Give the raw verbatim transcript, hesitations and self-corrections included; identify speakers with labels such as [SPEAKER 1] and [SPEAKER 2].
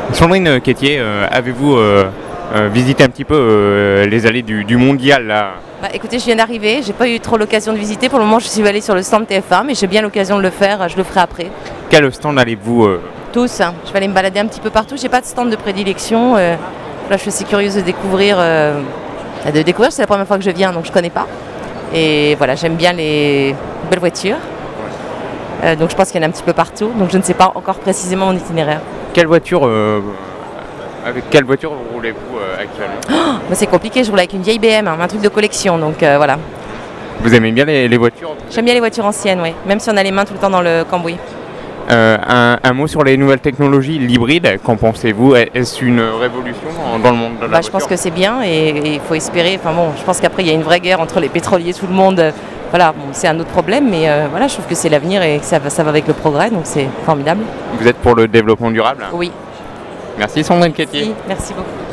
[SPEAKER 1] Sandrine Quétier, euh, avez-vous euh, euh, visité un petit peu euh, les allées du, du mondial là?
[SPEAKER 2] Bah, écoutez, je viens d'arriver, j'ai pas eu trop l'occasion de visiter. Pour le moment, je suis allée sur le stand T F un, mais j'ai bien l'occasion de le faire, je le ferai après.
[SPEAKER 1] Quel stand allez-vous euh...
[SPEAKER 2] Tous, hein. Je vais aller me balader un petit peu partout. J'ai pas de stand de prédilection. Euh, là, je suis aussi curieuse de découvrir. Euh, de découvrir, c'est la première fois que je viens, donc je connais pas. Et voilà, j'aime bien les belles voitures. Euh, donc je pense qu'il y en a un petit peu partout. Donc je ne sais pas encore précisément mon itinéraire.
[SPEAKER 1] Quelle voiture euh, avec quelle voiture roulez-vous euh, actuellement?
[SPEAKER 2] Oh, bah c'est compliqué, je roule avec une vieille B M, hein, un truc de collection. Donc euh, voilà.
[SPEAKER 1] Vous aimez bien les, les voitures?
[SPEAKER 2] J'aime bien les voitures anciennes, oui. Même si on a les mains tout le temps dans le cambouis.
[SPEAKER 1] Euh, un, un mot sur les nouvelles technologies, l'hybride, qu'en pensez-vous? Est-ce une révolution dans le monde de la
[SPEAKER 2] bah,
[SPEAKER 1] voiture?
[SPEAKER 2] Je pense que c'est bien et il faut espérer. Enfin bon, je pense qu'après il y a une vraie guerre entre les pétroliers, tout le monde. Voilà, bon, c'est un autre problème, mais euh, voilà, je trouve que c'est l'avenir et que ça va, ça va avec le progrès, donc c'est formidable.
[SPEAKER 1] Vous êtes pour le développement durable?
[SPEAKER 2] Oui.
[SPEAKER 1] Merci Sandrine Quétier.
[SPEAKER 2] Si, merci beaucoup.